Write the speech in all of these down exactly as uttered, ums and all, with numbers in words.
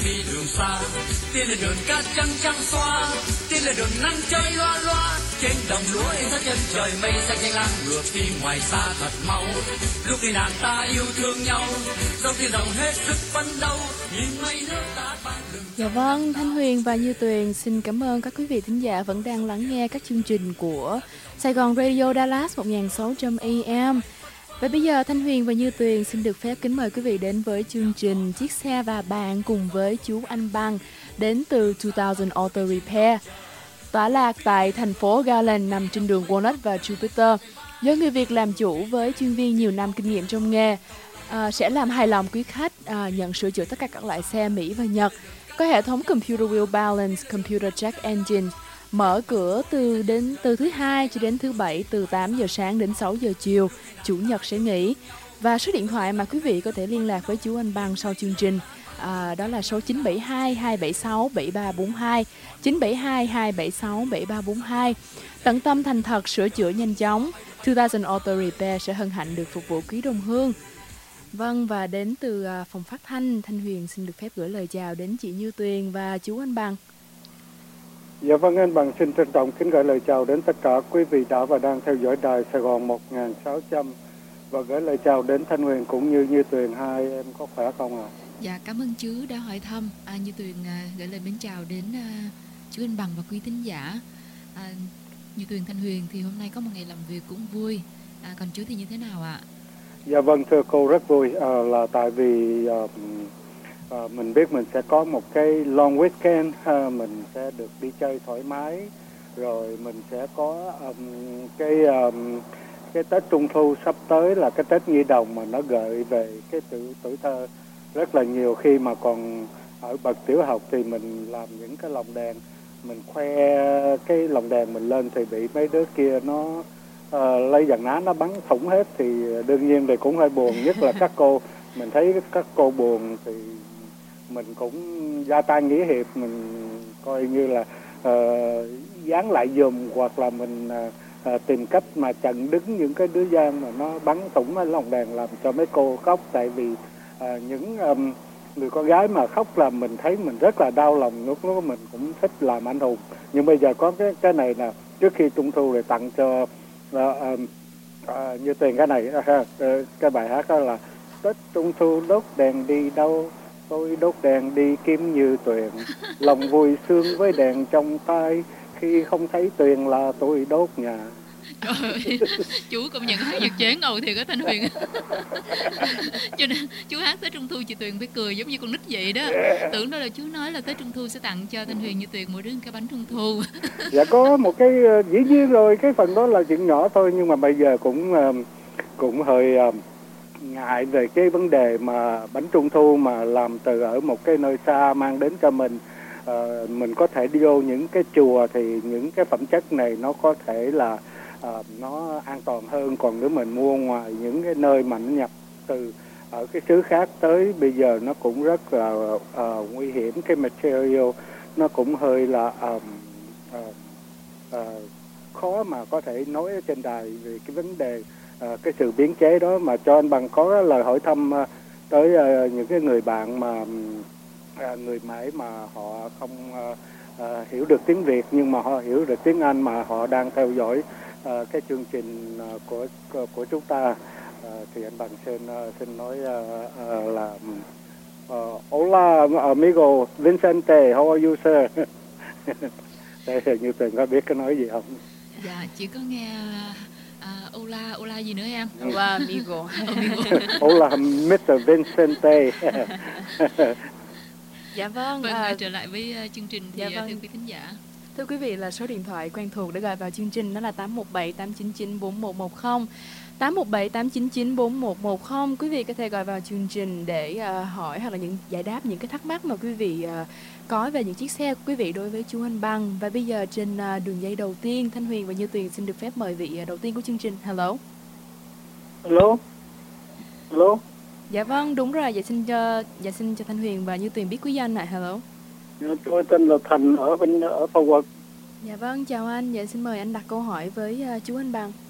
khi đường xa. Tiên lên đường cát trắng trắng xóa, tiên lên đường nắng chơi loa loa. Trên đồng lúa in dấu chân trời mây xanh nhanh lang ngược đi ngoài xa thật mau. Lúc đi nàng ta yêu thương nhau, dòng tiếng rồng hết sức phấn đấu. Nhìn mây nước ta ban lừng. Dạ vâng, Thanh Huyền và Như Tuyền xin cảm ơn các quý vị thính giả vẫn đang lắng nghe các chương trình của Sài Gòn Radio Dallas một nghìn sáu trăm A M. Và bây giờ Thanh Huyền và Như Tuyền xin được phép kính mời quý vị đến với chương trình Chiếc xe và bạn cùng với chú Anh Băng đến từ hai nghìn Auto Repair, tọa lạc tại thành phố Garland nằm trên đường Walnut và Jupiter. Do người Việt làm chủ với chuyên viên nhiều năm kinh nghiệm trong nghề, à, sẽ làm hài lòng quý khách à, nhận sửa chữa tất cả các loại xe Mỹ và Nhật. Có hệ thống Computer Wheel Balance, Computer Check Engine, mở cửa từ đến từ thứ hai cho đến thứ bảy từ tám giờ sáng đến sáu giờ chiều, chủ nhật sẽ nghỉ. Và số điện thoại mà quý vị có thể liên lạc với chú Anh Băng sau chương trình à, đó là số chín bảy hai hai bảy sáu bảy ba bốn hai, chín bảy hai hai bảy sáu bảy ba bốn hai. Tận tâm thành thật, sửa chữa nhanh chóng, hai nghìn Auto Repair sẽ hân hạnh được phục vụ quý đồng hương. Vâng, và đến từ phòng phát thanh, Thanh Huyền xin được phép gửi lời chào đến chị Như Tuyền và chú Anh Bằng. Dạ vâng, anh Bằng xin trân trọng kính gửi lời chào đến tất cả quý vị đã và đang theo dõi đài Sài Gòn một nghìn sáu trăm và gửi lời chào đến Thanh Huyền cũng như Như Tuyền. Hai em có khỏe không ạ? À? Dạ, cảm ơn chú đã hỏi thăm. À, Như Tuyền à, gửi lời mến chào đến à, chú Anh Bằng và quý thính giả. À, Như Tuyền, Thanh Huyền thì hôm nay có một ngày làm việc cũng vui. À, còn chú thì như thế nào ạ? À? Dạ vâng, thưa cô, rất vui à, là tại vì à, à, mình biết mình sẽ có một cái long weekend, à, mình sẽ được đi chơi thoải mái, rồi mình sẽ có um, cái um, cái Tết Trung Thu sắp tới là cái Tết Nhi Đồng mà nó gợi về cái tuổi, tuổi thơ rất là nhiều. Khi mà còn ở bậc tiểu học thì mình làm những cái lồng đèn, mình khoe cái lồng đèn mình lên thì bị mấy đứa kia nó Uh, lấy dàn ná nó bắn thủng hết, thì đương nhiên thì cũng hơi buồn, nhất là các cô. Mình thấy các cô buồn thì mình cũng ra tay nghĩa hiệp, mình coi như là uh, dán lại giùm, hoặc là mình uh, uh, tìm cách mà chặn đứng những cái đứa gian mà nó bắn thủng cái lồng đèn làm cho mấy cô khóc. Tại vì uh, những um, người con gái mà khóc là mình thấy mình rất là đau lòng, lúc đó mình cũng thích làm anh hùng. Nhưng bây giờ có cái cái này nè, trước khi Trung Thu thì tặng cho À, à, à, Như Tuyền cái này à, cái bài hát đó là Tết Trung Thu đốt đèn đi đâu, tôi đốt đèn đi kiếm Như Tuyền, lòng vui sướng với đèn trong tay, khi không thấy Tuyền là tôi đốt nhà. Trời ơi, chú công nhận hát nhạc chán ngầu thiệt á Thanh Huyền. Cho nên chú hát Tết Trung Thu chị Tuyền phải cười giống như con nít vậy đó. Tưởng đâu là chú nói là Tết Trung Thu sẽ tặng cho Thanh Huyền Như Tuyền mỗi đứa cái bánh Trung Thu. Dạ có một cái, dĩ nhiên rồi, cái phần đó là chuyện nhỏ thôi, nhưng mà bây giờ cũng cũng hơi ngại về cái vấn đề mà bánh Trung Thu mà làm từ ở một cái nơi xa mang đến cho mình. À, mình có thể đi vô những cái chùa thì những cái phẩm chất này nó có thể là à, nó an toàn hơn. Còn nếu mình mua ngoài những cái nơi mà nó nhập từ ở cái xứ khác tới, bây giờ nó cũng rất là uh, nguy hiểm. Cái material nó cũng hơi là uh, uh, uh, khó mà có thể nói ở trên đài về cái vấn đề uh, cái sự biến chế đó. Mà cho anh Bằng có lời hỏi thăm uh, tới uh, những cái người bạn mà uh, người Mãi mà họ không uh, uh, hiểu được tiếng Việt, nhưng mà họ hiểu được tiếng Anh, mà họ đang theo dõi uh, cái chương trình uh, của, của của chúng ta. Uh, thì anh Bằng xin uh, xin nói uh, uh, là uh, Hola amigo Vincente, how are you sir? Đây Như Tuyền có biết cái nói gì không? Dạ chỉ có nghe uh, Hola Hola gì nữa em? Hola amigo. Hola mít-tơ Vincente. Dạ vâng. Vâng, à, trở lại với uh, chương trình thì dạ vâng. thưa quý thính giả. Thưa quý vị, là số điện thoại quen thuộc để gọi vào chương trình đó là tám một bảy tám chín chín bốn một một không, tám một bảy tám chín chín bốn một một không. Quý vị có thể gọi vào chương trình để uh, hỏi hoặc là những giải đáp những cái thắc mắc mà quý vị uh, có về những chiếc xe của quý vị đối với chú Anh Băng. Và bây giờ trên uh, đường dây đầu tiên, Thanh Huyền và Như Tuyền xin được phép mời vị uh, đầu tiên của chương trình. Hello. Hello. Hello. Dạ vâng, đúng rồi. Dạ xin cho dạ xin cho Thanh Huyền và Như Tuyền biết quý danh ạ. Hello. Tôi tên là Thành ở bên ở Phò Quật. Dạ vâng, chào anh. Dạ xin mời anh đặt câu hỏi với uh, chú Anh Băng.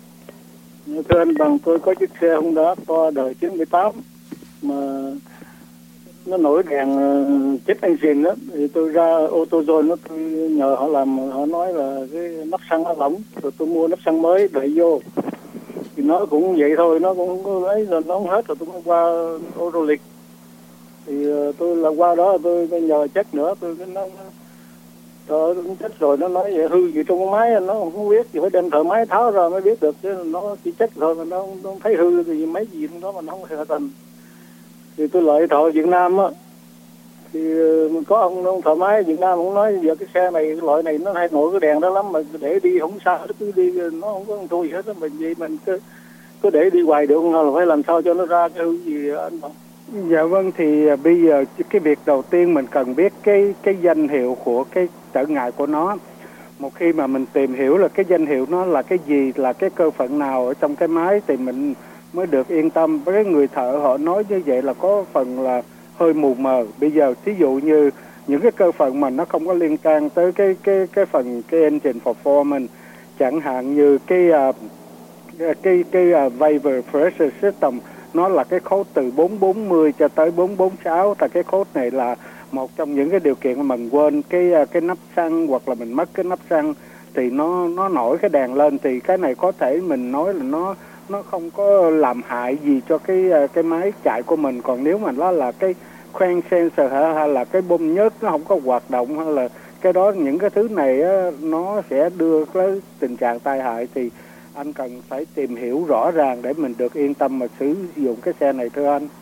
Thưa anh Bằng, tôi có chiếc xe Honda Accord đời chín mươi tám mà nó nổi đèn chết engine đó, thì tôi ra AutoZone nó tôi nhờ họ làm, họ nói là cái nắp xăng nó lỏng, rồi tôi mua nắp xăng mới đậy vô, thì nó cũng vậy thôi, nó cũng không ấy, rồi nó không hết, rồi tôi mới qua Autolic, thì tôi là qua đó tôi, tôi nhờ check nữa, tôi cái nó trời cũng chết rồi, nó nói vậy hư gì trong cái máy nó không biết, thì phải đem thợ máy tháo ra mới biết được, chứ nó chỉ check thôi mà nó không, nó không thấy hư thì mấy gì trong đó mà nó không hợp tình. Thì tôi lại thợ Việt Nam á, thì có ông, ông thợ máy Việt Nam cũng nói giờ cái xe này, cái loại này nó hay nổi cái đèn đó lắm, mà để đi không sao, nó cứ đi nó không có thua gì hết á, mình gì mình cứ cứ để đi hoài được không, là phải làm sao cho nó ra cái hư gì anh Bằng. Dạ vâng, thì bây giờ cái việc đầu tiên mình cần biết cái cái danh hiệu của cái trở ngại của nó. Một khi mà mình tìm hiểu là cái danh hiệu nó là cái gì, là cái cơ phận nào ở trong cái máy, thì mình mới được yên tâm. Với cái người thợ họ nói như vậy là có phần là hơi mù mờ. Bây giờ thí dụ như những cái cơ phận mà nó không có liên quan tới cái cái cái phần cái engine performance, chẳng hạn như cái uh, cái cái uh, vapor pressure system, nó là cái code từ bốn bốn mươi cho tới bốn bốn sáu, là cái code này là một trong những cái điều kiện mà mình quên cái cái nắp xăng hoặc là mình mất cái nắp xăng thì nó nó nổi cái đèn lên, thì cái này có thể mình nói là nó nó không có làm hại gì cho cái cái máy chạy của mình. Còn nếu mà nó là cái khoen sensor hay là cái bơm nhớt nó không có hoạt động, hay là cái đó, những cái thứ này á, nó sẽ đưa tới tình trạng tai hại, thì anh cần phải tìm hiểu rõ ràng để mình được yên tâm mà sử dụng cái xe này thưa anh.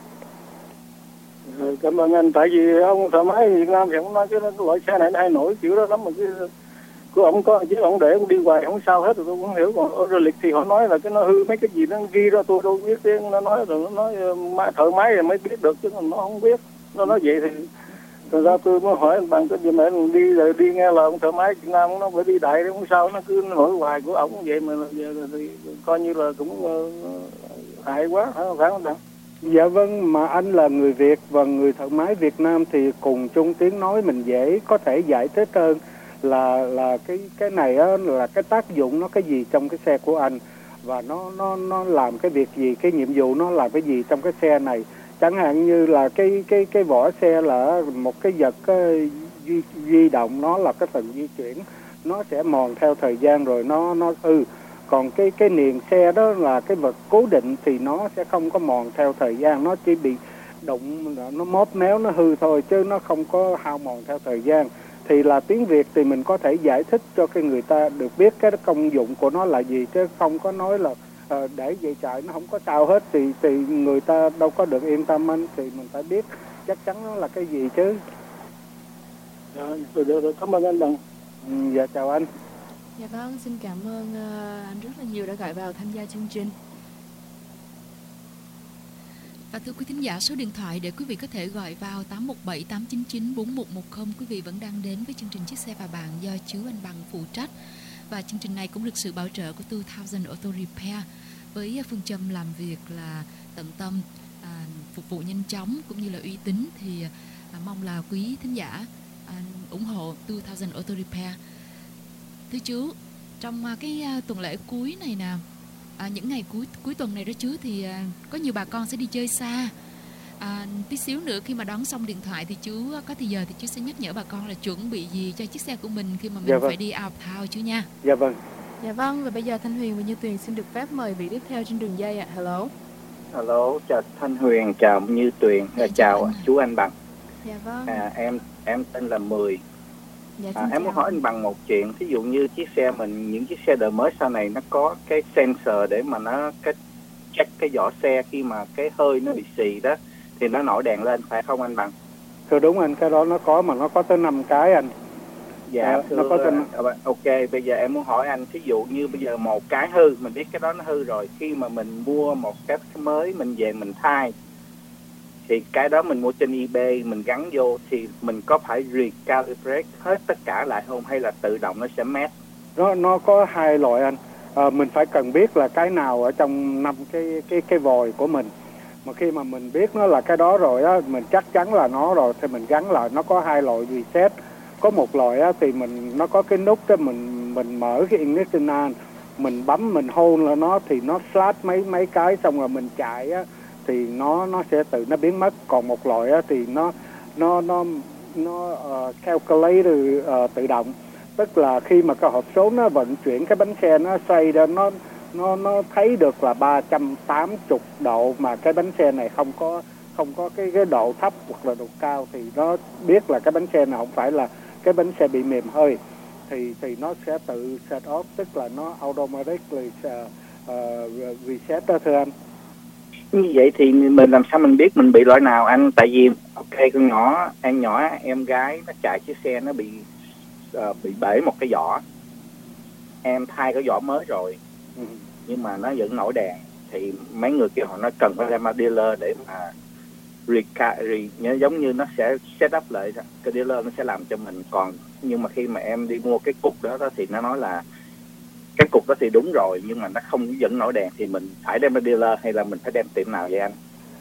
Rồi, cảm ơn anh. Tại vì ông thợ máy Việt Nam thì ông nói cái loại xe này nó hay nổi kiểu đó lắm, mà cái của ông có chứ ông để ông đi hoài không sao hết, rồi tôi cũng hiểu. Còn Autolic thì họ nói là cái nó hư mấy cái gì nó ghi ra, tôi đâu biết tiếng nó nói, rồi nó nói thợ máy rồi mới biết được, chứ nó không biết. Nó nói vậy thì rồi ra tôi mới hỏi anh Bằng cái gì mà đi rồi đi nghe lời ông thợ máy Việt Nam, nó phải đi đại đấy không sao, nó cứ nổi hoài của ổng vậy mà giờ thì coi như là cũng uh, hại quá, phải không Bằng? Dạ vâng, mà anh là người Việt và người thợ máy Việt Nam thì cùng chung tiếng nói, mình dễ có thể giải thích hơn là là cái cái này á, là cái tác dụng nó cái gì trong cái xe của anh, và nó nó nó làm cái việc gì, cái nhiệm vụ nó làm cái gì trong cái xe này. Chẳng hạn như là cái cái cái vỏ xe là một cái vật cái, di, di động, nó là cái phần di chuyển, nó sẽ mòn theo thời gian rồi nó nó hư. Còn cái cái niền xe đó là cái vật cố định thì nó sẽ không có mòn theo thời gian, nó chỉ bị đụng, nó móp méo, nó hư thôi, chứ nó không có hao mòn theo thời gian. Thì là tiếng Việt thì mình có thể giải thích cho cái người ta được biết cái công dụng của nó là gì, chứ không có nói là uh, để vậy chạy nó không có sao hết, thì thì người ta đâu có được yên tâm anh. Thì mình phải biết chắc chắn nó là cái gì chứ. Rồi, rồi, rồi, rồi. Cảm ơn anh Bằng. Ừ, dạ chào anh. Dạ vâng, xin cảm ơn uh, anh rất là nhiều đã gọi vào tham gia chương trình. Và thưa quý thính giả, số điện thoại để quý vị có thể gọi vào tám một bảy tám chín chín bốn một một không. Quý vị vẫn đang đến với chương trình Chiếc Xe Và Bạn do chú Anh Bằng phụ trách. Và chương trình này cũng được sự bảo trợ của two thousand Auto Repair, với phương châm làm việc là tận tâm, à, phục vụ nhanh chóng cũng như là uy tín. Thì à, mong là quý thính giả à, ủng hộ two thousand Auto Repair. Thưa chú, trong à, cái à, tuần lễ cuối này nè, À, những ngày cuối cuối tuần này đó chú, thì à, có nhiều bà con sẽ đi chơi xa. À, tí xíu nữa khi mà đón xong điện thoại thì chú có thì giờ thì chú sẽ nhắc nhở bà con là chuẩn bị gì cho chiếc xe của mình khi mà mình dạ vâng. phải đi out town chú nha. Dạ vâng. Dạ vâng, và bây giờ Thanh Huyền và Như Tuyền xin được phép mời vị tiếp theo trên đường dây ạ. À. Hello. Hello, chào Thanh Huyền, chào Như Tuyền, Dạ, chào anh. chú Anh Bằng. Dạ vâng. À, em em tên là Mười. Dạ, À, em muốn hỏi anh Bằng một chuyện, ví dụ như chiếc xe mình, những chiếc xe đời mới sau này nó có cái sensor để mà nó cái check cái vỏ xe, khi mà cái hơi nó bị xì đó thì nó nổi đèn lên, phải không anh Bằng? Thưa đúng anh, cái đó nó có, mà nó có tới năm cái anh. Dạ, à, thưa, nó có tên... ok, bây giờ em muốn hỏi anh, ví dụ như bây giờ một cái hư, mình biết cái đó nó hư rồi, khi mà mình mua một cái mới mình về mình thay, thì cái đó mình mua trên eBay mình gắn vô thì mình có phải recalibrate hết tất cả lại không, hay là tự động nó sẽ match? Nó nó có hai loại anh. À, mình phải cần biết là cái nào ở trong năm cái cái cái vòi của mình. Mà khi mà mình biết nó là cái đó rồi á, mình chắc chắn là nó rồi thì mình gắn lại. Nó có hai loại reset. Có một loại á thì mình nó có cái nút đó, mình mình mở cái ignition on, mình bấm mình hold là nó thì nó flash mấy mấy cái, xong rồi mình chạy á thì nó nó sẽ tự nó biến mất. Còn một loại á, thì nó nó nó nó uh, calculator uh, tự động, tức là khi mà cái hộp số nó vận chuyển cái bánh xe, nó xoay ra, nó nó nó thấy được là ba trăm tám mươi độ mà cái bánh xe này không có không có cái cái độ thấp hoặc là độ cao, thì nó biết là cái bánh xe này không phải là cái bánh xe bị mềm hơi, thì thì nó sẽ tự set off, tức là nó automatically uh, uh, reset đó thưa anh. Như vậy thì mình làm sao mình biết mình bị loại nào anh? Tại vì ok, con nhỏ em nhỏ em gái nó chạy chiếc xe nó bị uh, bị bể một cái vỏ, em thay cái vỏ mới rồi, ừ. nhưng mà nó vẫn nổi đèn, thì mấy người kia họ nói cần phải đem ra dealer để mà reca, re, giống như nó sẽ set up lại, cái dealer nó sẽ làm cho mình. Còn nhưng mà khi mà em đi mua cái cục đó, đó thì nó nói là cái cục đó thì đúng rồi, nhưng mà nó không vẫn nổi đèn, thì mình phải đem ra dealer hay là mình phải đem tiệm nào vậy anh?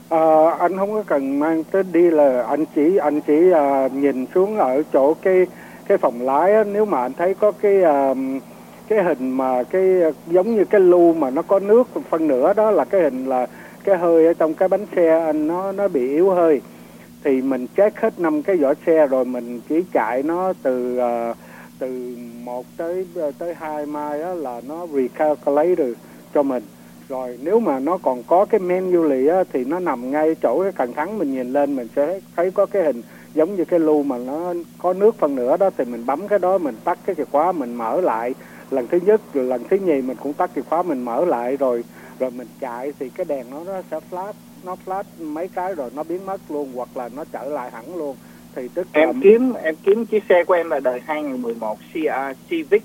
À, anh không có cần mang tới dealer, anh chỉ anh chỉ uh, nhìn xuống ở chỗ cái cái phòng lái á, nếu mà anh thấy có cái uh, cái hình mà cái giống như cái lu mà nó có nước phân nửa, đó là cái hình là cái hơi ở trong cái bánh xe anh nó nó bị yếu hơi, thì mình check hết năm cái vỏ xe rồi mình chỉ chạy nó từ uh, từ một tới tới hai mai á, là nó recalculator cho mình. Rồi nếu mà nó còn có cái manually á, thì nó nằm ngay chỗ cái cần thắng, mình nhìn lên mình sẽ thấy có cái hình giống như cái lu mà nó có nước phân nửa đó, thì mình bấm cái đó, mình tắt cái chìa khóa, mình mở lại lần thứ nhất, rồi lần thứ nhì mình cũng tắt chìa khóa, mình mở lại rồi rồi mình chạy, thì cái đèn nó nó sẽ flash, nó flash mấy cái rồi nó biến mất luôn, hoặc là nó trở lại hẳn luôn. Thì tức em là... kiếm em kiếm chiếc xe của em là đời hai nghìn mười một Civic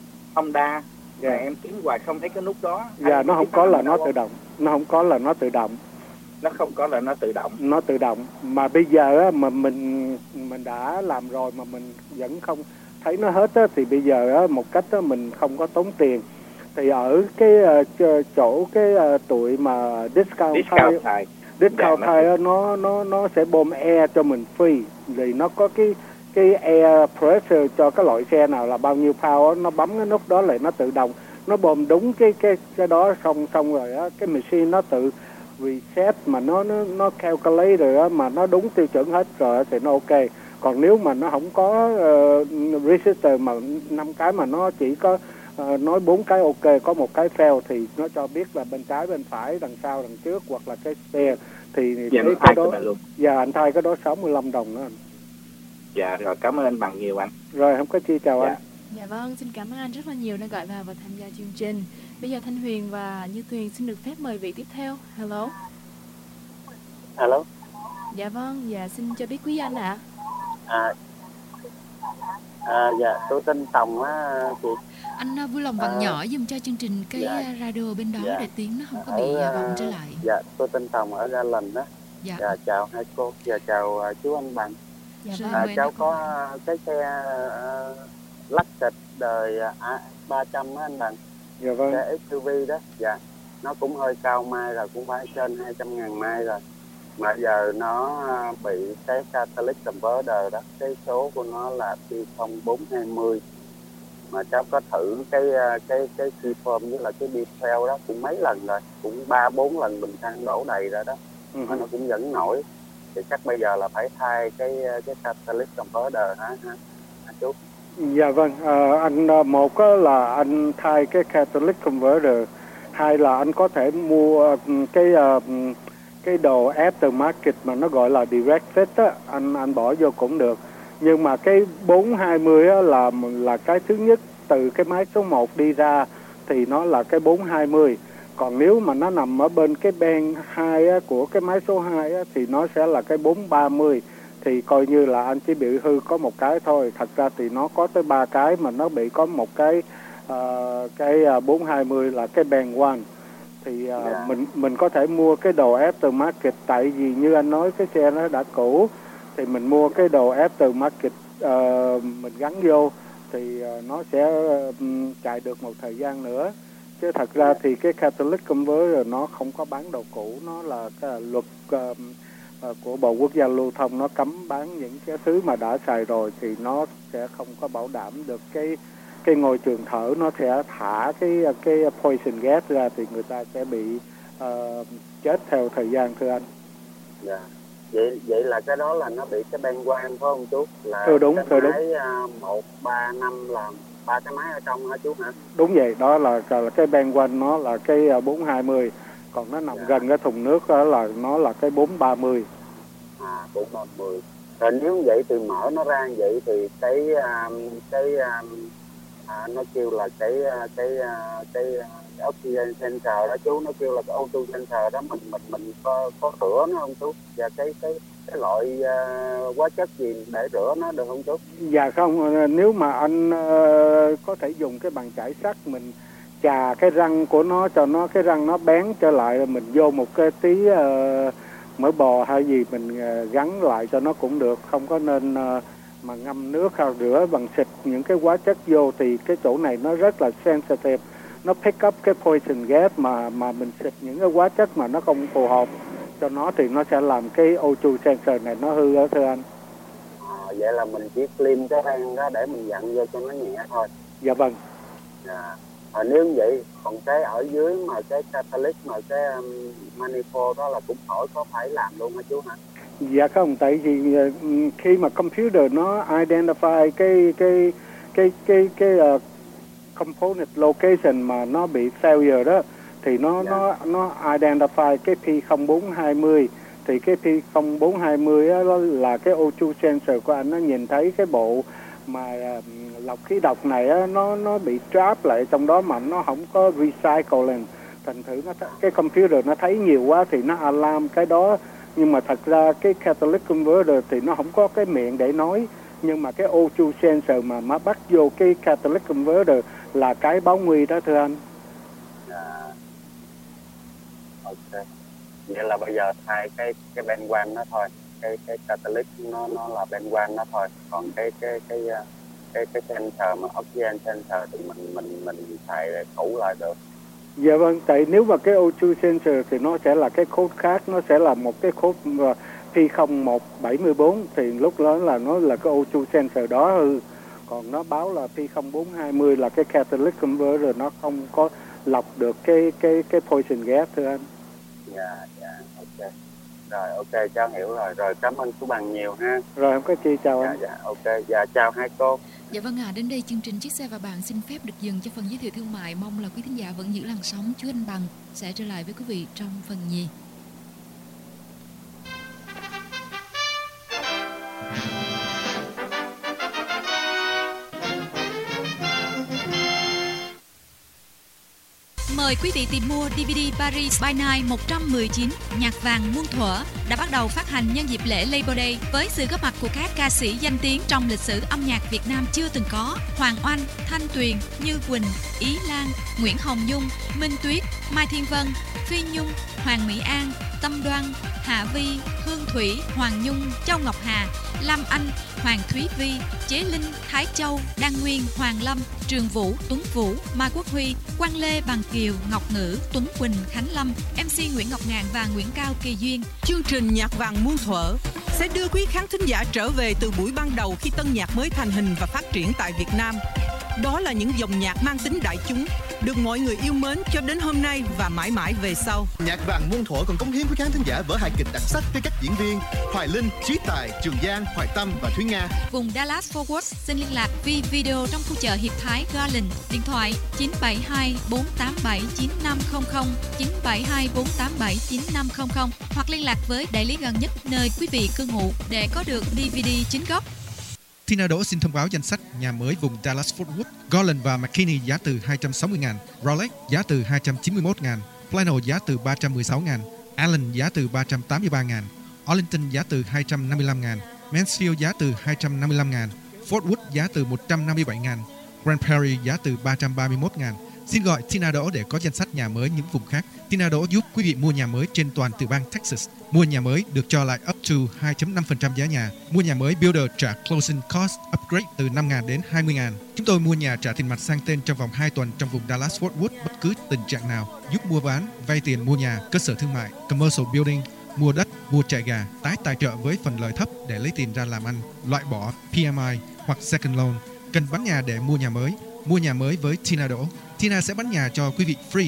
Honda, và yeah. em kiếm hoài không thấy cái nút đó. Dạ, yeah, nó không có là nó tự động, nó không có là nó tự động, nó không có là nó tự động, nó tự động. Mà bây giờ á, mà mình mình đã làm rồi mà mình vẫn không thấy nó hết á, thì bây giờ á, một cách á, mình không có tốn tiền, thì ở cái uh, chỗ cái uh, tuổi mà discount discount tire, discount tire nó nó nó sẽ bơm air cho mình free, thì nó có cái cái air pressure cho cái loại xe nào là bao nhiêu power, nó bấm cái nút đó lại nó tự động nó bơm đúng cái cái cái đó, xong xong rồi á, cái machine nó tự reset mà nó nó nó calculate rồi á, mà nó đúng tiêu chuẩn hết rồi thì nó ok. Còn nếu mà nó không có uh, register mà năm cái mà nó chỉ có uh, nói bốn cái ok, có một cái fail, thì nó cho biết là bên trái bên phải, đằng sau đằng trước, hoặc là cái spare, thì dạ, cái, cái đó luôn. Dạ, anh thay cái đó sáu mươi lăm đồng đó anh. Dạ rồi, cảm ơn anh bằng nhiều anh. Rồi, không có chi, chào dạ. anh. Dạ vâng, xin cảm ơn anh rất là nhiều đã gọi vào và tham gia chương trình. Bây giờ Thanh Huyền và Như Tuyền xin được phép mời vị tiếp theo. Hello. Hello. Dạ vâng, dạ xin cho biết quý anh ạ. À. À, dạ, tôi tên Tòng á chị. Anh vui lòng vặn à, nhỏ dùm cho chương trình cái dạ, radio bên đó dạ, để tiếng nó không có bị ở, vòng trở lại. Dạ, tôi tên Tòng ở Ga Lần đó. Dạ. Dạ, chào hai cô, dạ, chào uh, chú anh Bằng. Dạ, à, cháu có cái xe uh, Lexus đời uh, ba trăm á anh Bằng. Dạ vâng. Xe ét u vê đó, dạ. Nó cũng hơi cao mai rồi, cũng phải trên hai trăm ngàn mai rồi. Mà giờ nó bị cái catalytic converter đó, cái số của nó là P không bốn hai không. Mà cháu có thử cái cái cái keyform với là cái detail đó cũng mấy lần rồi, cũng ba bốn lần bình xăng đổ đầy rồi đó, uh-huh. mà nó cũng vẫn nổi. Thì chắc bây giờ là phải thay cái cái catalytic converter hả hả chú? Dạ vâng, à, anh một là anh thay cái catalytic converter, hai là anh có thể mua cái uh, cái đồ aftermarket mà nó gọi là direct fit á, anh anh bỏ vô cũng được. Nhưng mà cái bốn hai mươi á là là cái thứ nhất, từ cái máy số một đi ra thì nó là cái bốn hai mươi. Còn nếu mà nó nằm ở bên cái ben hai á, của cái máy số hai á, thì nó sẽ là cái bốn ba mươi. Thì coi như là anh chỉ bị hư có một cái thôi. Thật ra thì nó có tới ba cái, mà nó bị có một cái uh, cái bốn hai mươi là cái ben one. Thì uh, yeah. mình mình có thể mua cái đồ aftermarket, tại vì như anh nói cái xe nó đã cũ, thì mình mua cái đồ aftermarket uh, mình gắn vô thì uh, nó sẽ uh, chạy được một thời gian nữa. Chứ thật ra thì cái catalytic converter nó không có bán đồ cũ, nó là cái luật uh, uh, của Bộ Quốc gia Lưu thông, nó cấm bán những cái thứ mà đã xài rồi, thì nó sẽ không có bảo đảm được cái cái ngôi trường thở, nó sẽ thả cái cái poison gas ra, thì người ta sẽ bị uh, chết theo thời gian thưa anh. Dạ. Vậy vậy là cái đó là nó bị cái ban quan phải không chú? Là ừ, đúng, cái ừ, máy đúng. một ba năm là ba cái máy ở trong hả chú hả? Đúng vậy, đó là, là cái ban quanh nó là cái bốn hai mươi, còn nó nằm dạ. gần cái thùng nước đó là nó là cái bốn ba mươi. À, bốn ba mươi. Rồi nếu vậy thì mở nó ra vậy thì cái cái à, nó kêu là cái cái cái, cái oxygen sensor đó chú, nó kêu là cái auto sensor đó, mình mình mình có có rửa nó không chú? Và cái cái cái loại uh, hóa chất gì để rửa nó được không chú? Dạ không, nếu mà anh uh, có thể dùng cái bàn chải sắt mình chà cái răng của nó cho nó cái răng nó bén trở lại, rồi mình vô một cái tí uh, mỡ bò hay gì mình uh, gắn lại cho nó cũng được, không có nên uh, mà ngâm nước hay rửa bằng xịt những cái hóa chất vô, thì cái chỗ này nó rất là sensitive, nó pick up cái poison gas, mà mà mình xịt những cái hóa chất mà nó không phù hợp cho nó thì nó sẽ làm cái ô hai sensor này nó hư đó thưa anh. À, vậy là mình chỉ clean cái rang đó để mình dặn vô cho nó nhẹ thôi. Dạ vâng. À, à, nếu như vậy còn cái ở dưới mà cái catalyst mà cái um, manifold đó là cũng hỏi có phải làm luôn hả chú hả? Dạ không, tại vì khi mà computer nó identify cái cái cái cái cái uh, component location mà nó bị failure đó, thì nó yeah. nó nó identify cái P không bốn hai mươi, thì cái P không bốn hai mươi đó là cái ô hai sensor của anh, nó nhìn thấy cái bộ mà uh, lọc khí độc này á, nó nó bị trap lại trong đó mà nó không có recycling, thành thử nó cái computer nó thấy nhiều quá thì nó alarm cái đó. Nhưng mà thật ra cái catalytic converter thì nó không có cái miệng để nói, nhưng mà cái ô hai sensor mà nó bắt vô cái catalytic converter là cái báo nguy đó thưa anh. À, ok. Vậy là bây giờ thay cái cái ban quan nó thôi, cái cái catalytic nó nó là ban quan nó thôi, còn cái cái cái cái cái sensor mà oxygen sensor thì mình mình mình xài cũ lại được. Dạ vâng, tại nếu mà cái ô hai sensor thì nó sẽ là cái code khác, nó sẽ là một cái code P không một bảy bốn, thì lúc đó là nó là cái ô hai sensor đó hư. Còn nó báo là P không bốn hai mươi là cái catalytic converter, nó không có lọc được cái cái cái poison gas thưa anh. Dạ, dạ, ok. Rồi, ok, cháu hiểu rồi. Rồi, cảm ơn chú Bằng nhiều ha. Rồi, không có chi, chào dạ, anh. Dạ, ok. Dạ, chào hai cô. Dạ vâng ạ, à, đến đây chương trình Chiếc Xe và Bạn xin phép được dừng cho phần giới thiệu thương mại. Mong là quý thính giả vẫn giữ làn sóng. Chú Anh Bằng sẽ trở lại với quý vị trong phần nhì. Mời quý vị tìm mua đê vê đê Paris by Night một trăm mười chín nhạc vàng muôn thuở đã bắt đầu phát hành nhân dịp lễ Labor Day với sự góp mặt của các ca sĩ danh tiếng trong lịch sử âm nhạc Việt Nam chưa từng có: Hoàng Oanh, Thanh Tuyền, Như Quỳnh, Ý Lan, Nguyễn Hồng Nhung, Minh Tuyết, Mai Thiên Vân, Phi Nhung, Hoàng Mỹ An, Tâm Đoan, Hạ Vi, Hương Thủy, Hoàng Nhung, Châu Ngọc Hà, Lam Anh, Hoàng Thúy Vi, Chế Linh, Thái Châu, Đăng Nguyên, Hoàng Lâm, Trường Vũ, Tuấn Vũ, Mai Quốc Huy, Quang Lê, Bằng Kiều, Ngọc Ngữ, Tuấn Quỳnh, Khánh Lâm, em xê Nguyễn Ngọc Ngạn và Nguyễn Cao Kỳ Duyên. Chương trình Nhạc vàng muôn thuở sẽ đưa quý khán thính giả trở về từ buổi ban đầu khi tân nhạc mới thành hình và phát triển tại Việt Nam. Đó là những dòng nhạc mang tính đại chúng, được mọi người yêu mến cho đến hôm nay và mãi mãi về sau. Nhạc vàng muôn thuở còn cống hiến với khán thính giả vở hài kịch đặc sắc với các diễn viên Hoài Linh, Trí Tài, Trường Giang, Hoài Tâm và Thúy Nga. Vùng Dallas Fort Worth xin liên lạc vi video trong khu chợ Hiệp Thái Garland, điện thoại chín bảy hai bốn tám bảy chín năm không không, chín bảy hai bốn tám bảy chín năm không không hoặc liên lạc với đại lý gần nhất nơi quý vị cư ngụ để có được đê vê đê chính gốc. Tina Đỗ xin thông báo danh sách nhà mới vùng Dallas Fort Worth. Garland và McKinney giá từ hai trăm sáu mươi nghìn, Rolex giá từ hai trăm chín mươi mốt nghìn, Plano giá từ ba trăm mười sáu nghìn, Allen giá từ ba trăm tám mươi ba nghìn, Arlington giá từ hai trăm năm mươi lăm nghìn, Mansfield giá từ hai trăm năm mươi lăm nghìn, Fort Worth giá từ một trăm năm mươi bảy nghìn, Grand Prairie giá từ ba trăm ba mươi mốt nghìn. Xin gọi Tina Đỗ để có danh sách nhà mới những vùng khác. Tina Đỗ giúp quý vị mua nhà mới trên toàn tiểu bang Texas. Mua nhà mới được cho lại up to hai phẩy năm phần trăm giá nhà. Mua nhà mới Builder trả closing cost upgrade từ năm nghìn đến hai mươi nghìn. Chúng tôi mua nhà trả tiền mặt sang tên trong vòng hai tuần trong vùng Dallas Fort Worth bất cứ tình trạng nào. Giúp mua bán, vay tiền mua nhà, cơ sở thương mại, commercial building, mua đất, mua trại gà, tái tài trợ với phần lời thấp để lấy tiền ra làm ăn, loại bỏ pê em i hoặc second loan. Cần bán nhà để mua nhà mới. Mua nhà mới với Tina Đỗ. Tina sẽ bán nhà cho quý vị free.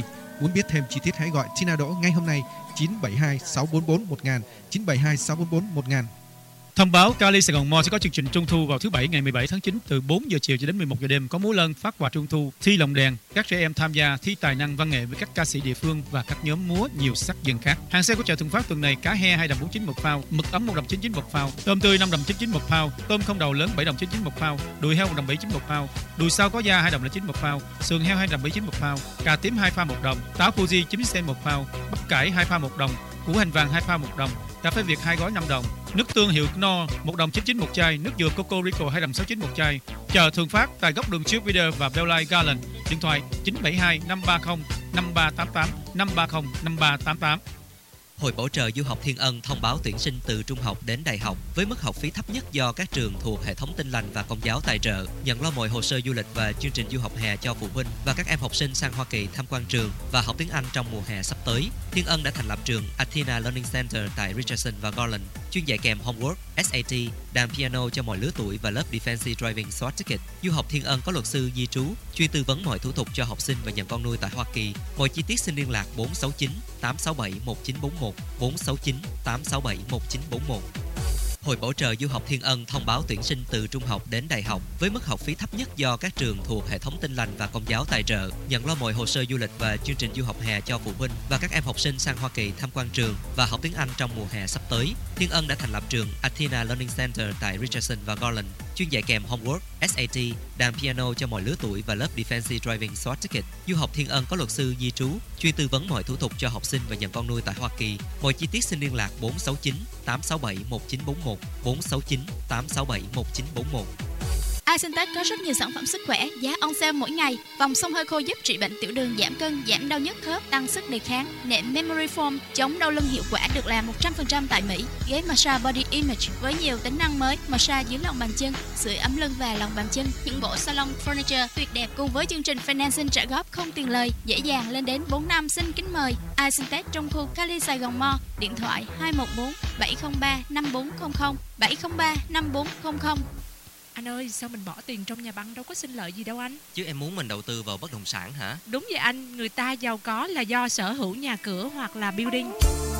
Muốn biết thêm chi tiết hãy gọi Tina Đỗ ngay hôm nay chín bảy hai sáu bốn bốn một nghìn, chín bảy hai sáu bốn bốn một nghìn. Thông báo Cali Sài Gòn Mall sẽ có chương trình Trung thu vào thứ Bảy ngày mười bảy tháng chín từ bốn giờ chiều cho đến mười một giờ đêm. Có múa lân, phát quà Trung thu, thi lồng đèn, các trẻ em tham gia thi tài năng văn nghệ với các ca sĩ địa phương và các nhóm múa nhiều sắc dân khác. Hàng sale của chợ Thuận Phát tuần này: cá he hai đồng bốn mươi chín một phao, mực ấm một đồng chín mươi chín một phao, tôm tươi năm đồng chín mươi chín một phao, tôm không đầu lớn bảy đồng chín mươi chín một phao, đùi heo một đồng bảy mươi chín một phao, đùi sao có da hai đồng chín một phao, sườn heo hai đồng bảy mươi chín một phao, cà tím hai pha một đồng, táo Fuji chín mươi sen một phao, bắp cải hai pha một đồng, củ hành vàng hai pha một đồng, cà phê Việt hai gói năm đồng, nước tương hiệu Knorr một đồng chín mươi chín một chai, nước dừa Coco Rico hai đồng sáu mươi chín một chai. Chợ Thuận Phát tại góc đường Jupiter và Bellline Garland. Điện thoại chín bảy hai năm ba không năm ba tám tám, năm ba không năm ba tám tám. Hội Bảo trợ Du học Thiên Ân thông báo tuyển sinh từ trung học đến đại học với mức học phí thấp nhất do các trường thuộc hệ thống Tin Lành và Công giáo tài trợ, nhận lo mọi hồ sơ du lịch và chương trình du học hè cho phụ huynh và các em học sinh sang Hoa Kỳ tham quan trường và học tiếng Anh trong mùa hè sắp tới. Thiên Ân đã thành lập trường Athena Learning Center tại Richardson và Garland, chuyên dạy kèm homework, ét a tê, đàn piano cho mọi lứa tuổi và lớp Defensive Driving Swat Ticket. Du học Thiên Ân có luật sư di trú, chuyên tư vấn mọi thủ tục cho học sinh và nhận con nuôi tại Hoa Kỳ. Mọi chi tiết xin liên lạc bốn sáu chín tám sáu bảy một chín bốn một, bốn sáu chín tám sáu bảy một chín bốn một. Hội Bảo trợ Du học Thiên Ân thông báo tuyển sinh từ trung học đến đại học với mức học phí thấp nhất do các trường thuộc hệ thống Tin Lành và Công giáo tài trợ, nhận lo mọi hồ sơ du lịch và chương trình du học hè cho phụ huynh và các em học sinh sang Hoa Kỳ tham quan trường và học tiếng Anh trong mùa hè sắp tới. Thiên Ân đã thành lập trường Athena Learning Center tại Richardson và Garland, chuyên dạy kèm homework, ét a tê, đàn piano cho mọi lứa tuổi và lớp Defensive Driving Swat Ticket. Du học Thiên Ân có luật sư di trú, chuyên tư vấn mọi thủ tục cho học sinh và nhận con nuôi tại Hoa Kỳ. Mọi chi tiết xin liên lạc bốn sáu chín tám sáu bảy một chín bốn một, bốn sáu chín tám sáu bảy một chín bốn một. Isentec có rất nhiều sản phẩm sức khỏe, giá on sale mỗi ngày. Vòng xông hơi khô giúp trị bệnh tiểu đường, giảm cân, giảm đau nhức khớp, tăng sức đề kháng. Nệm Memory Foam chống đau lưng hiệu quả được làm một trăm phần trăm tại Mỹ. Ghế massage Body Image với nhiều tính năng mới, massage dưới lòng bàn chân, sưởi ấm lưng và lòng bàn chân. Những bộ salon furniture tuyệt đẹp cùng với chương trình financing trả góp không tiền lời, dễ dàng lên đến bốn năm. Xin kính mời Isentec trong khu Cali Sài Gòn Mall. Điện thoại hai một bốn bảy không ba năm bốn không không, bảy không ba năm bốn không không. Anh ơi, sao mình bỏ tiền trong nhà băng đâu có sinh lợi gì đâu anh? Chứ em muốn mình đầu tư vào bất động sản hả? Đúng vậy anh, người ta giàu có là do sở hữu nhà cửa hoặc là building.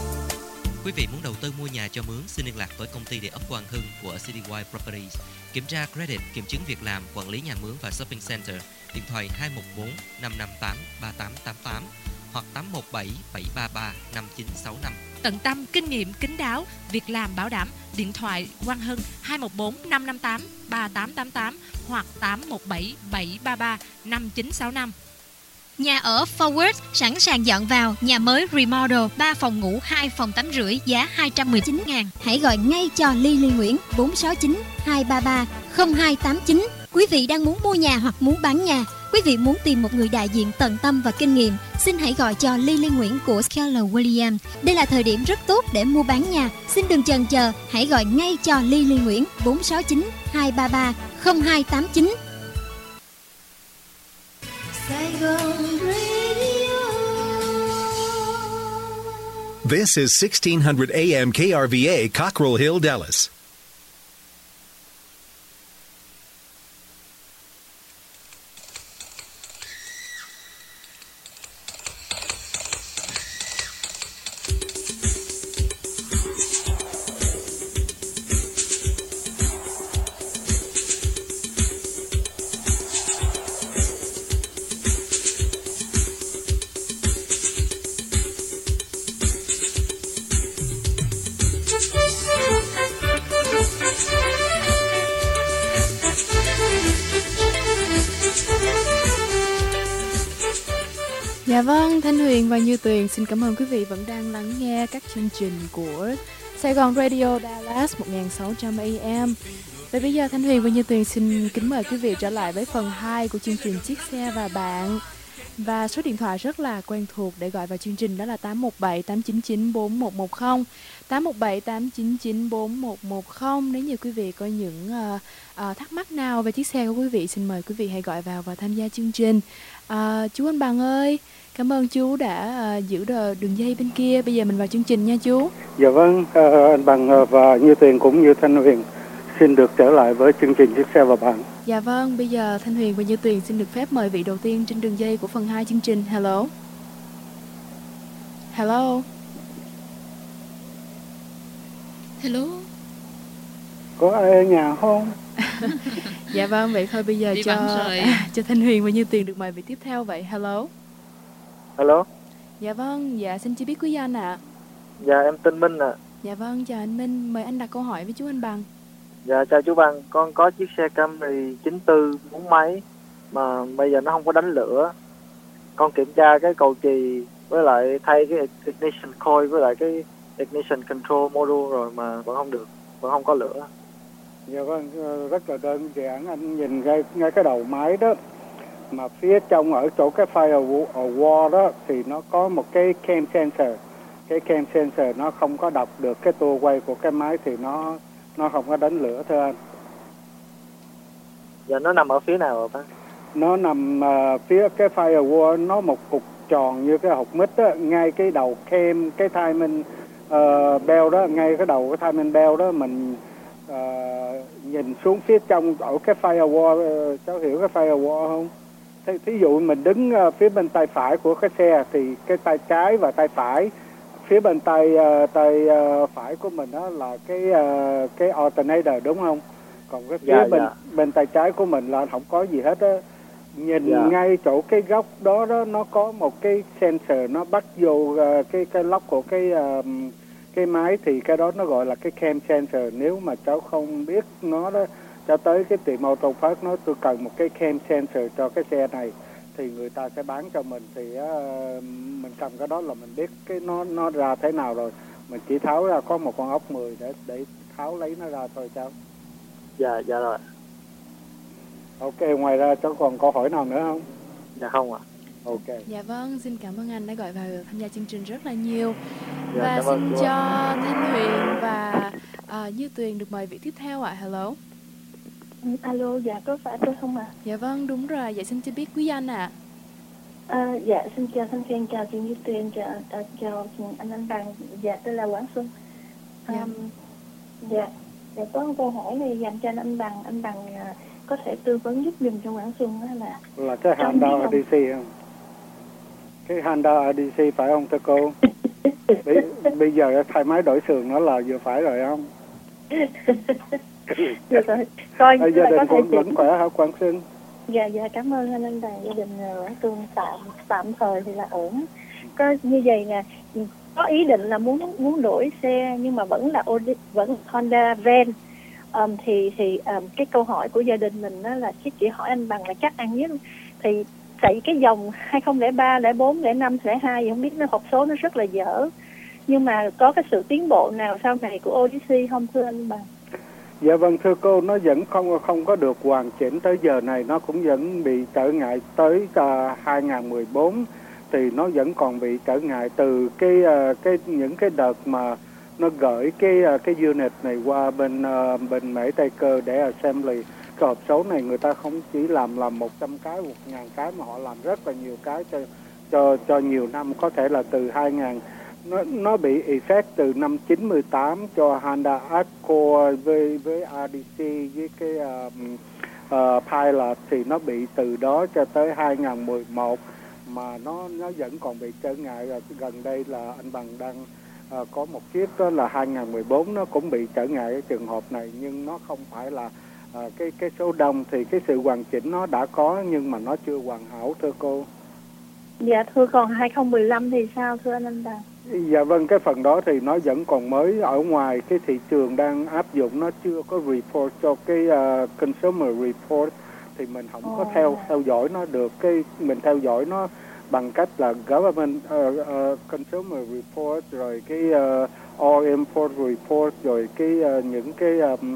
Quý vị muốn đầu tư mua nhà cho mướn, xin liên lạc với công ty địa ốc Quang Hưng của Citywide Properties. Kiểm tra credit, kiểm chứng việc làm, quản lý nhà mướn và shopping center. Điện thoại hai một bốn năm năm tám ba tám tám tám hoặc tám một bảy bảy ba ba năm chín sáu năm. Tận tâm, kinh nghiệm, kín đáo, việc làm bảo đảm. Điện thoại Quang Hưng hai một bốn năm năm tám ba tám tám tám hoặc tám một bảy bảy ba ba năm chín sáu năm. Nhà ở Forward sẵn sàng dọn vào, nhà mới remodel, ba phòng ngủ, hai phòng tắm rưỡi, giá hai trăm mười chín ngàn. Hãy gọi ngay cho Lily Nguyễn bốn sáu chín hai ba ba không hai tám chín. Quý vị đang muốn mua nhà hoặc muốn bán nhà, quý vị muốn tìm một người đại diện tận tâm và kinh nghiệm, xin hãy gọi cho Lily Nguyễn của Keller Williams. Đây là thời điểm rất tốt để mua bán nhà. Xin đừng chần chờ, hãy gọi ngay cho Lily Nguyễn bốn sáu chín hai ba ba không hai tám chín. This is sixteen hundred A M K R V A, Cockrell Hill, Dallas. Dạ vâng, Thanh Huyền và Như Tuyền xin cảm ơn quý vị vẫn đang lắng nghe các chương trình của Sài Gòn Radio Dallas một nghìn sáu trăm A M. Và bây giờ Thanh Huyền và Như Tuyền xin kính mời quý vị trở lại với phần hai của chương trình Chiếc Xe và Bạn. Và số điện thoại rất là quen thuộc để gọi vào chương trình đó là tám một bảy tám chín chín bốn một một không, tám một bảy tám chín chín bốn một một không. Nếu như quý vị có những uh, uh, thắc mắc nào về chiếc xe của quý vị, xin mời quý vị hãy gọi vào và tham gia chương trình. Uh, chú anh Bằng ơi, cảm ơn chú đã uh, giữ đờ đường dây bên kia. Bây giờ mình vào chương trình nha chú. Dạ vâng, uh, anh Bằng và Như Tuyền cũng như Thanh Huyền xin được trở lại với chương trình Chiếc Xe và Bạn. Dạ vâng, bây giờ Thanh Huyền và Như Tuyền xin được phép mời vị đầu tiên trên đường dây của phần hai chương trình. Hello. Hello. Hello. Có ai ở nhà không? Dạ vâng, vậy thôi bây giờ Đi cho à, cho Thanh Huyền và Như Tuyền được mời vị tiếp theo vậy. Hello. Hello. Dạ vâng, dạ xin chỉ biết quý danh ạ. À. Dạ em tên Minh ạ. À. Dạ vâng, chào anh Minh, mời anh đặt câu hỏi với chú Anh Bằng. Dạ chào chú Bằng, con có chiếc xe Camry chín tư bốn máy mà bây giờ nó không có đánh lửa. Con kiểm tra cái cầu chì với lại thay cái ignition coil với lại cái ignition control module rồi mà vẫn không được, vẫn không có lửa. Dạ vâng, rất là đơn giản, anh nhìn ngay, ngay cái đầu máy đó, mà phía trong ở chỗ cái firewall đó thì nó có một cái cam sensor. Cái cam sensor nó không có đọc được cái tua quay của cái máy thì nó nó không có đánh lửa thưa anh. Dạ nó nằm ở phía nào bác? Nó nằm uh, phía cái firewall, nó một cục tròn như cái hộp mít đó, ngay cái đầu cam, cái timing uh, bell đó, ngay cái đầu cái timing bell đó, mình uh, nhìn xuống phía trong ở cái firewall, uh, cháu hiểu cái firewall không? Thí, thí dụ mình đứng uh, phía bên tay phải của cái xe thì cái tay trái và tay phải, phía bên tay uh, tay uh, phải của mình đó là cái uh, cái alternator đúng không? Còn cái phía dạ, bên dạ. bên tay trái của mình là không có gì hết á. Nhìn dạ. ngay chỗ cái góc đó đó nó có một cái sensor nó bắt vô uh, cái cái lock của cái uh, cái máy thì cái đó nó gọi là cái cam sensor. Nếu mà cháu không biết nó đó, cháu tới cái tiệm Auto Parts nói tôi cần một cái cam sensor cho cái xe này thì người ta sẽ bán cho mình, thì uh, mình cầm cái đó là mình biết cái nó nó ra thế nào rồi. Mình chỉ tháo ra có một con ốc mười để để tháo lấy nó ra thôi cháu. Dạ dạ rồi. Ok, ngoài ra cháu còn câu hỏi nào nữa không? Dạ không ạ. À. Ok. Dạ vâng, xin cảm ơn anh đã gọi vào tham gia chương trình rất là nhiều. Dạ, và xin ơn, cho Thanh Huyền và uh, Như Tuyền được mời vị tiếp theo ạ. À. Hello. Alo, dạ có phải tôi không ạ? À? Dạ vâng, đúng rồi. Dạ xin cho biết quý anh ạ. À. À, dạ xin chào Thanh Huyền, chào chị Như Tuyền, chào, chào, chào anh Anh Bằng. Dạ tôi là Quảng Xuân. Dạ. Um, dạ. Dạ có một câu hỏi này dành cho anh Bằng. Anh Bằng uh, có thể tư vấn giúp dùm cho Quảng Xuân đó là là cái Honda a đê xê không? Cái Honda a đê xê phải không thưa cô? bây, bây giờ thay máy đổi sườn nó là vừa phải rồi không? Dạ rồi. Coi à, gia đình con vẫn khỏe hả Quảng Xuân? Dạ dạ cảm ơn anh Anh Bằng. Gia đình Quảng Xuân tạm tạm thời thì là ổn. Có như vậy nè, có ý định là muốn muốn đổi xe nhưng mà vẫn là vẫn Honda Van. Um, thì thì um, cái câu hỏi của gia đình mình đó là chỉ chỉ hỏi anh Bằng là chắc ăn nhất thì tại cái dòng hai không không ba, không bốn, không năm, không hai gì không biết nó hộp số nó rất là dở, nhưng mà có cái sự tiến bộ nào sau này của Odyssey không thưa anh Bằng? Dạ vâng thưa cô, nó vẫn không không có được hoàn chỉnh tới giờ này, nó cũng vẫn bị trở ngại tới uh, hai không một bốn thì nó vẫn còn bị trở ngại từ cái uh, cái những cái đợt mà nó gửi cái cái unit này qua bên uh, bên Mễ Tây Cơ để assembly. Cái hộp số này người ta không chỉ làm làm một trăm cái, một ngàn cái mà họ làm rất là nhiều cái cho cho cho nhiều năm, có thể là từ hai nghìn nó nó bị effect từ năm chín mươi tám cho Honda Accord với với a đê xê với cái uh, uh, Pilot thì nó bị từ đó cho tới hai không một một mà nó nó vẫn còn bị trở ngại. Rồi gần đây là anh Bằng đang À, có một chiếc đó là hai không một bốn nó cũng bị trở ngại cái trường hợp này, nhưng nó không phải là à, cái cái số đông, thì cái sự hoàn chỉnh nó đã có nhưng mà nó chưa hoàn hảo thưa cô. Dạ thưa, còn hai không một lăm thì sao thưa anh Anh Bằng? Dạ vâng, cái phần đó thì nó vẫn còn mới, ở ngoài cái thị trường đang áp dụng, nó chưa có report cho cái uh, consumer report thì mình không oh. có theo theo dõi nó được. Cái mình theo dõi nó bằng cách là government uh, uh, consumer report, rồi cái uh, all import report, rồi cái uh, những cái um,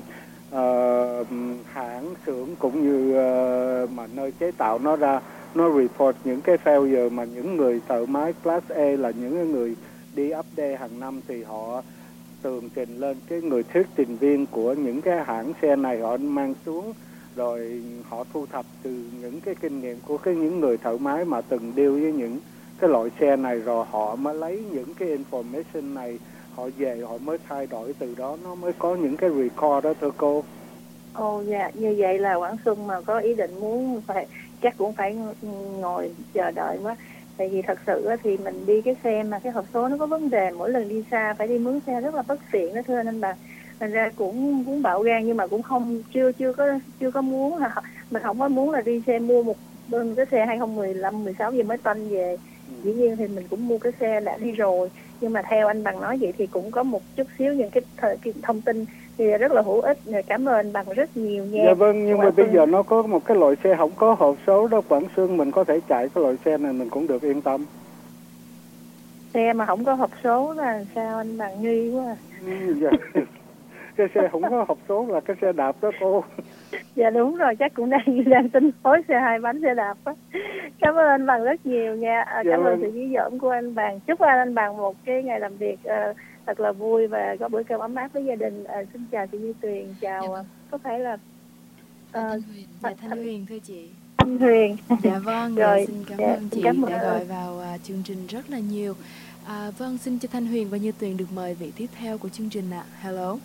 uh, hãng xưởng cũng như uh, mà nơi chế tạo nó ra, nó report những cái failure mà những người thợ máy class A là những người đi update hàng năm thì họ tường trình lên cái người thuyết trình viên của những cái hãng xe này, họ mang xuống rồi họ thu thập từ những cái kinh nghiệm của cái những người thợ máy mà từng deal với những cái loại xe này, rồi họ mới lấy những cái information này họ về họ mới thay đổi, từ đó nó mới có những cái record đó thưa cô. Ồ dạ, như vậy là Quảng Xuân mà có ý định muốn phải chắc cũng phải ngồi chờ đợi quá. Tại vì thật sự á, thì mình đi cái xe mà cái hộp số nó có vấn đề, mỗi lần đi xa phải đi mướn xe rất là bất tiện đó thưa anh bà. Thành ra cũng cũng bạo gan, nhưng mà cũng không chưa chưa có chưa có muốn là mình không có muốn là đi xe mua một bên cái xe hai không một lăm mười sáu giờ mới toanh về. Dĩ nhiên thì mình cũng mua cái xe đã đi rồi, nhưng mà theo anh Bằng nói vậy thì cũng có một chút xíu những cái, thời, cái thông tin thì rất là hữu ích. Cảm ơn anh Bằng rất nhiều nha. Dạ vâng, nhưng Quảng mà bây Xuân. giờ nó có một cái loại xe không có hộp số đó Quảng Xuân, mình có thể chạy cái loại xe này mình cũng được yên tâm. Xe mà không có hộp số là sao anh Bằng, nghi quá à. Ừ, dạ. Cái xe không có hộp số là cái xe đạp đó cô. Dạ đúng rồi, chắc cũng đang đang tính phối xe hai bánh xe đạp á. Cảm ơn anh Bằng rất nhiều nha. À, Dạ cảm vâng. ơn sự dí dỏm của anh Bằng. Chúc anh Bằng một cái ngày làm việc uh, thật là vui và có bữa cơm ấm áp với gia đình. Uh, xin chào chị Như Tuyền, chào Dạ. uh, có phải là uh, Dạ Thanh Huyền thưa chị. Thanh Huyền. Dạ vâng, Rồi, dạ, xin cảm dạ, ơn chị cảm ơn. đã gọi vào à, chương trình rất là nhiều. À, vâng, xin cho Thanh Huyền và Như Tuyền được mời vị tiếp theo của chương trình ạ. Hello.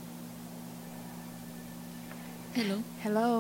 Hello. Hello.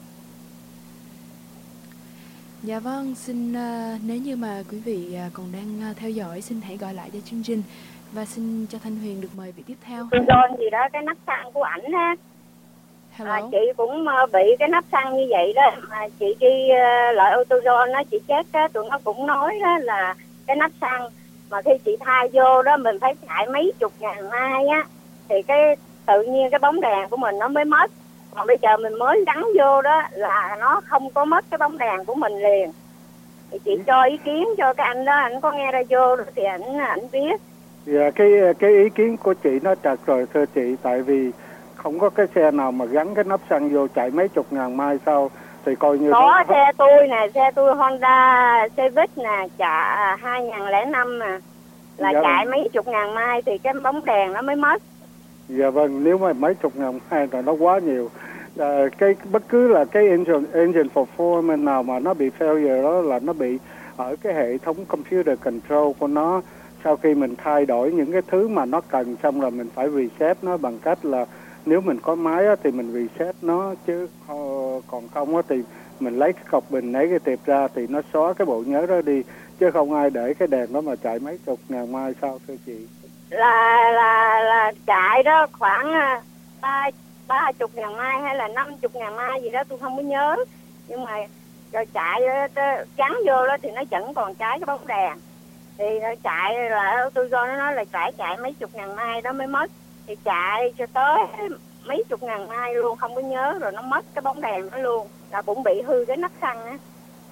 Dạ vâng, xin uh, nếu như mà quý vị uh, còn đang uh, theo dõi, xin hãy gọi lại cho chương trình và xin cho Thanh Huyền được mời vị tiếp theo. John gì đó, cái nắp xăng của ảnh á. À, chị cũng uh, bị cái nắp xăng như vậy đó, mà chị đi uh, loại AutoZone á, chị check á, tụi nó cũng nói đó là cái nắp xăng mà khi chị thay vô đó mình phải chạy mấy chục ngàn mai á, thì cái tự nhiên cái bóng đèn của mình nó mới mất. Còn bây giờ mình mới gắn vô đó là nó không có mất cái bóng đèn của mình liền. Thì chị cho ý kiến cho cái anh đó, anh có nghe radio thì anh anh biết. Dạ, cái cái ý kiến của chị nó trật rồi thưa chị, tại vì không có cái xe nào mà gắn cái nắp xăng vô chạy mấy chục ngàn mai sau thì coi như có đó. Xe tôi nè, xe tôi Honda Civic nè, trả hai nghìn không trăm lẻ năm nè, là Dạ chạy vâng. mấy chục ngàn mai thì cái bóng đèn nó mới mất. Dạ vâng, nếu mà mấy chục ngàn mai là nó quá nhiều. À, cái bất cứ là cái engine, engine performance nào mà nó bị failure đó là nó bị ở cái hệ thống computer control của nó. Sau khi mình thay đổi những cái thứ mà nó cần xong rồi mình phải reset nó bằng cách là nếu mình có máy á, thì mình reset nó, chứ uh, còn không á, thì mình lấy cái cọc bình lấy cái tiệp ra thì nó xóa cái bộ nhớ đó đi, chứ không ai để cái đèn đó mà chạy mấy chục ngàn mai sao thưa chị. Là là là chạy đó khoảng ba ba chục ngàn mai hay là năm chục ngàn mai gì đó tôi không có nhớ, nhưng mà rồi chạy đó, gắn vô đó thì nó vẫn còn cháy cái bóng đèn. Thì nó chạy là tôi do nó nói là chạy chạy mấy chục ngàn mai đó mới mất, thì chạy cho tới mấy chục ngàn mai luôn không có nhớ, rồi nó mất cái bóng đèn đó luôn, là cũng bị hư cái nắp xăng á.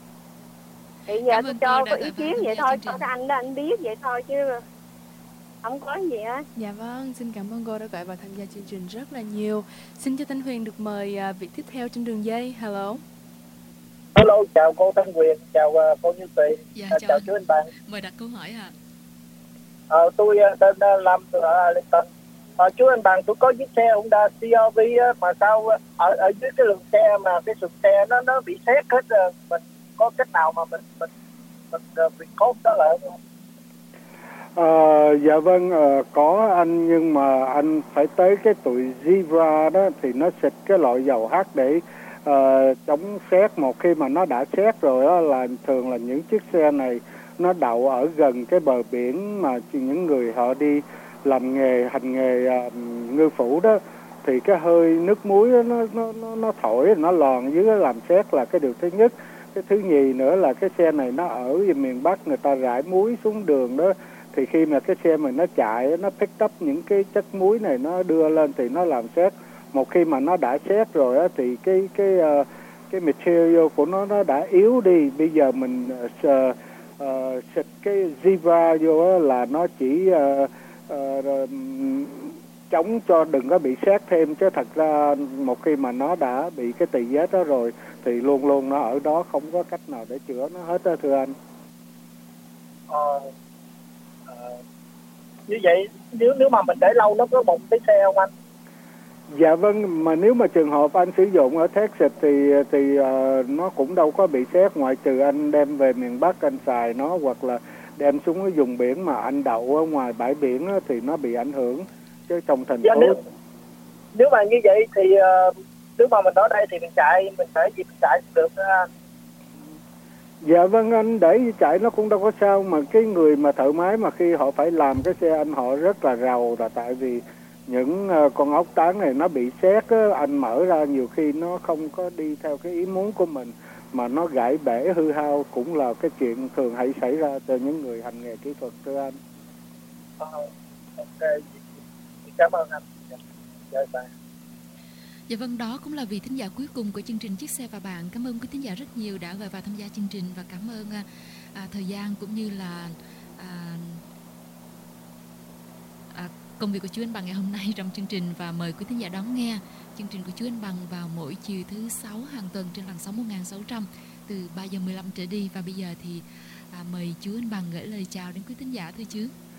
Thì giờ tôi cho có ý kiến vậy thôi, cho cái anh đó anh biết vậy thôi chứ không có gì á. Dạ vâng, xin cảm ơn cô đã gọi vào tham gia chương trình rất là nhiều. Xin cho Thanh Huyền được mời uh, vị tiếp theo trên đường dây. Hello. Hello, chào cô Thanh Huyền, chào uh, cô Như Tuyền, Dạ, uh, chào, chào chú anh Bằng. Mời đặt câu hỏi ạ. À. Ờ, tôi uh, tên uh, Lâm từ ở Arlington. Ờ, chú anh Bằng, tôi có chiếc xe Honda xê rờ vê uh, mà sao uh, ở ở dưới cái lường xe mà cái sườn xe nó nó bị xét hết, uh, mình có cách nào mà mình mình mình uh, bị cốt đó lại không? Ờ, dạ vâng, ờ, có anh, nhưng mà anh phải tới cái tụi Zebra đó thì nó xịt cái loại dầu hắc để uh, chống sét. Một khi mà nó đã sét rồi đó là thường là những chiếc xe này nó đậu ở gần cái bờ biển mà những người họ đi làm nghề hành nghề uh, ngư phủ đó, thì cái hơi nước muối đó, nó nó nó nó thổi nó lòn dưới làm sét là cái điều thứ nhất. Cái thứ nhì nữa là cái xe này nó ở miền Bắc, người ta rải muối xuống đường đó, thì khi mà cái xe mình nó chạy nó pick up những cái chất muối này nó đưa lên thì nó làm sét. Một khi mà nó đã sét rồi á thì cái cái uh, cái material của nó nó đã yếu đi. Bây giờ mình uh, uh, xịt cái Zebra vô á là nó chỉ uh, uh, chống cho đừng có bị sét thêm, chứ thật ra một khi mà nó đã bị cái tỳ vết đó rồi thì luôn luôn nó ở đó, không có cách nào để chữa nó hết đó thưa anh. Ờ, ờ, như vậy nếu nếu mà mình để lâu nó có bùng cái xe không anh? Dạ vâng, mà nếu mà trường hợp anh sử dụng ở Texas thì thì uh, nó cũng đâu có bị sét, ngoại trừ anh đem về miền Bắc anh xài nó, hoặc là đem xuống cái vùng biển mà anh đậu ở ngoài bãi biển á, thì nó bị ảnh hưởng. Chứ trong thành Dạ, phố nếu, nếu mà như vậy thì uh, nếu mà mình ở đây thì mình chạy mình phải gì mình chạy được uh, Dạ vâng anh, để chạy nó cũng đâu có sao, mà cái người mà thợ máy mà khi họ phải làm cái xe anh họ rất là rầu, là tại vì những uh, con ốc tán này nó bị sét á, anh mở ra nhiều khi nó không có đi theo cái ý muốn của mình mà nó gãy bể hư hao, cũng là cái chuyện thường hay xảy ra cho những người hành nghề kỹ thuật thưa anh. Uh, ok, cảm ơn anh. Dạ, bye. Dạ vâng, đó cũng là vị thính giả cuối cùng của chương trình Chiếc Xe và Bạn. Cảm ơn quý thính giả rất nhiều đã gọi vào tham gia chương trình, và cảm ơn à, thời gian cũng như là à, à, công việc của chú Anh Bằng ngày hôm nay trong chương trình. Và mời quý thính giả đón nghe chương trình của chú Anh Bằng vào mỗi chiều thứ sáu hàng tuần trên làn sóng một nghìn sáu trăm từ ba giờ mười lăm trở đi. Và bây giờ thì à, mời chú Anh Bằng gửi lời chào đến quý thính giả thưa chú.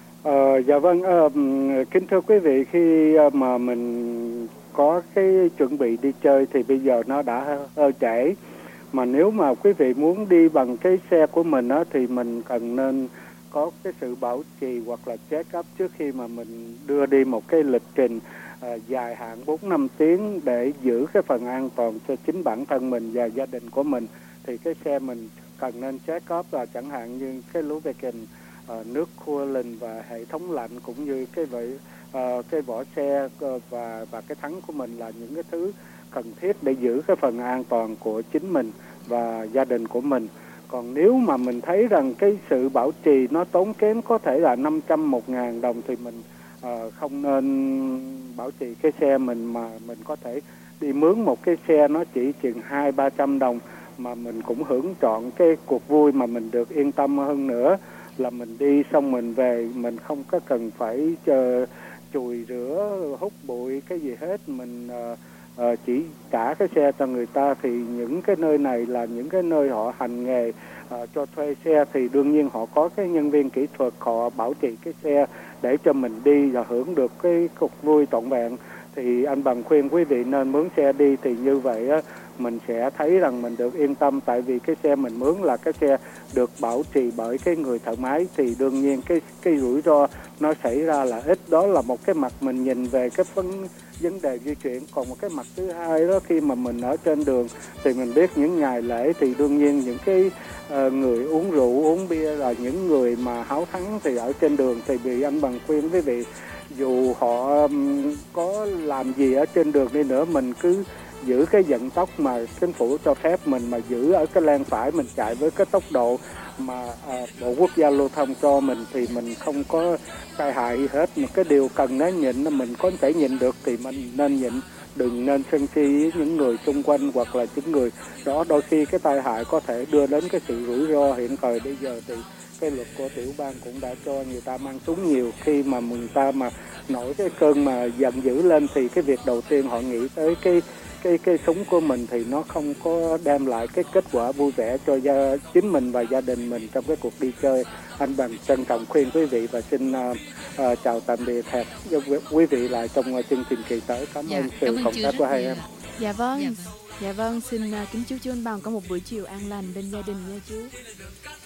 Ờ, dạ vâng, uh, kính thưa quý vị, khi uh, mà mình có cái chuẩn bị đi chơi thì bây giờ nó đã hơi trễ. Mà nếu mà quý vị muốn đi bằng cái xe của mình á, thì mình cần nên có cái sự bảo trì hoặc là check up trước khi mà mình đưa đi một cái lịch trình uh, dài hạn bốn năm tiếng để giữ cái phần an toàn cho chính bản thân mình và gia đình của mình. Thì cái xe mình cần nên check up là chẳng hạn như cái lúa về kềnh, uh, nước coolant và hệ thống lạnh, cũng như cái vậy uh, cái vỏ xe uh, và và cái thắng của mình là những cái thứ cần thiết để giữ cái phần an toàn của chính mình và gia đình của mình. Còn nếu mà mình thấy rằng cái sự bảo trì nó tốn kém, có thể là năm trăm, một ngàn đồng, thì mình uh, không nên bảo trì cái xe mình, mà mình có thể đi mướn một cái xe nó chỉ chừng hai ba trăm đồng mà mình cũng hưởng trọn cái cuộc vui, mà mình được yên tâm hơn nữa là mình đi xong mình về, mình không có cần phải chờ chùi rửa hút bụi cái gì hết. Mình uh, uh, chỉ trả cái xe cho người ta. Thì những cái nơi này là những cái nơi họ hành nghề uh, cho thuê xe, thì đương nhiên họ có cái nhân viên kỹ thuật, họ bảo trì cái xe để cho mình đi và hưởng được cái cuộc vui trọn vẹn. Thì anh Bằng khuyên quý vị nên mướn xe đi, thì như vậy á, mình sẽ thấy rằng mình được yên tâm. Tại vì cái xe mình mướn là cái xe được bảo trì bởi cái người thợ máy, thì đương nhiên cái cái rủi ro nó xảy ra là ít. Đó là một cái mặt mình nhìn về cái vấn vấn đề di chuyển. Còn một cái mặt thứ hai đó, khi mà mình ở trên đường thì mình biết những ngày lễ thì đương nhiên những cái uh, người uống rượu uống bia là những người mà háo thắng, thì ở trên đường thì bị anh Bằng khuyên quý vị, dù họ um, có làm gì ở trên đường đi nữa, mình cứ giữ cái vận tốc mà chính phủ cho phép mình, mà giữ ở cái làn phải, mình chạy với cái tốc độ mà à, Bộ Quốc gia lưu thông cho mình, thì mình không có tai hại gì hết. Một cái điều cần nói nhịn, mình có thể nhịn được thì mình nên nhịn, đừng nên sân si với những người xung quanh hoặc là những người đó. Đôi khi cái tai hại có thể đưa đến cái sự rủi ro. Hiện thời bây giờ thì cái luật của tiểu bang cũng đã cho người ta mang súng nhiều. Khi mà người ta mà nổi cái cơn mà giận dữ lên thì cái việc đầu tiên họ nghĩ tới cái cái cái súng của mình, thì nó không có đem lại cái kết quả vui vẻ cho gia, chính mình và gia đình mình trong cái cuộc đi chơi. Anh Bằng trân trọng khuyên quý vị và xin uh, uh, chào tạm biệt, hẹn quý vị lại trong uh, chương trình kỳ tới. Cảm dạ, ơn sự cộng tác của hai em. Dạ vâng, dạ vâng, dạ vâng xin uh, kính chúc chú Anh Bằng có một buổi chiều an lành bên gia đình nha chú.